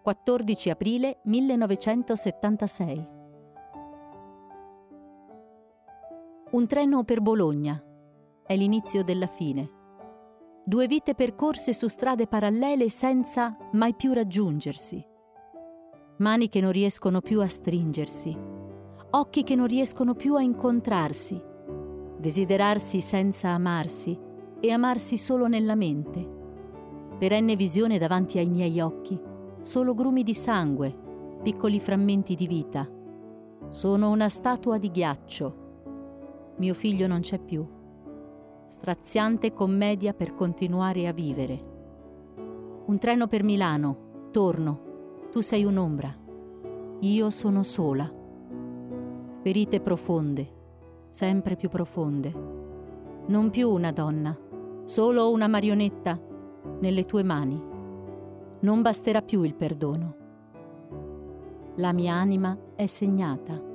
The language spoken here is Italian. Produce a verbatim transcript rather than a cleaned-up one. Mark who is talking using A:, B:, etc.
A: quattordici aprile millenovecentosettantasei. Un treno per Bologna. È l'inizio della fine. Due vite percorse su strade parallele senza mai più raggiungersi. Mani che non riescono più a stringersi. Occhi che non riescono più a incontrarsi. Desiderarsi senza amarsi e amarsi solo nella mente. Perenne visione davanti ai miei occhi. Solo grumi di sangue, piccoli frammenti di vita. Sono una statua di ghiaccio. Mio figlio non c'è più. Straziante commedia per continuare a vivere. Un treno per Milano. Torno. Tu sei un'ombra. Io sono sola. Ferite profonde, sempre più profonde. Non più una donna, solo una marionetta nelle tue mani. Non basterà più il perdono. La mia anima è segnata.